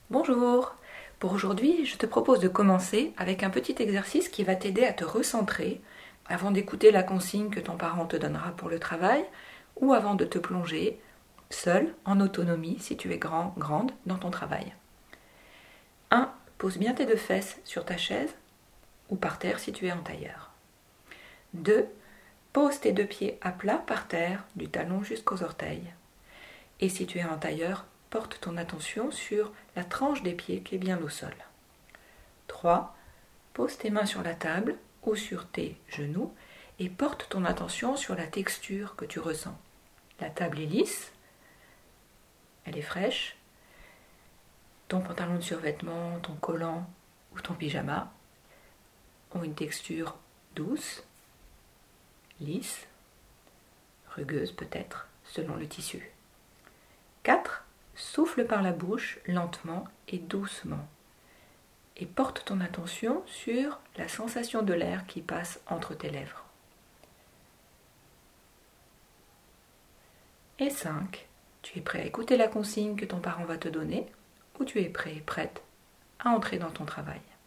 Bonjour! Pour aujourd'hui, je te propose de commencer avec un petit exercice qui va t'aider à te recentrer avant d'écouter la consigne que ton parent te donnera pour le travail ou avant de te plonger seul, en autonomie, si tu es grand, grande, dans ton travail. 1. Pose bien tes deux fesses sur ta chaise ou par terre si tu es en tailleur. 2. Pose tes deux pieds à plat par terre, du talon jusqu'aux orteils. Et si tu es en tailleur, porte ton attention sur la tranche des pieds qui est bien au sol. 3. Pose tes mains sur la table ou sur tes genoux et porte ton attention sur la texture que tu ressens. La table est lisse, elle est fraîche. Ton pantalon de survêtement, ton collant ou ton pyjama ont une texture douce, lisse, rugueuse peut-être, selon le tissu. 4. Souffle par la bouche lentement et doucement et porte ton attention sur la sensation de l'air qui passe entre tes lèvres. Et 5. Tu es prêt à écouter la consigne que ton parent va te donner ou tu es prêt, prête à entrer dans ton travail.